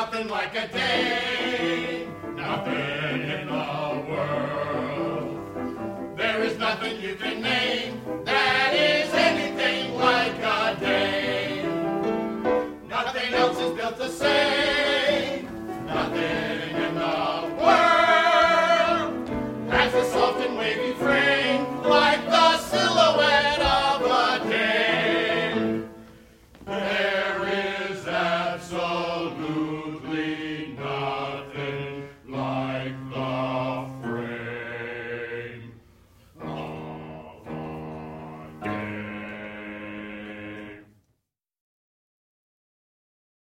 nothing like a Dane, nothing in the world. There is nothing you can name